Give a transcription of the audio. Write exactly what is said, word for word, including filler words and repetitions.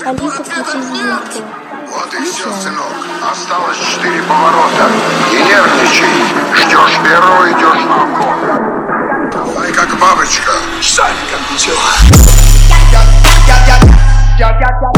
Алиса, включи видео. Вот и все, сынок. Осталось четыре поворота. Не нервничай. Ждешь первого, идешь на обгон. Давай как бабочка. Сань, как дела?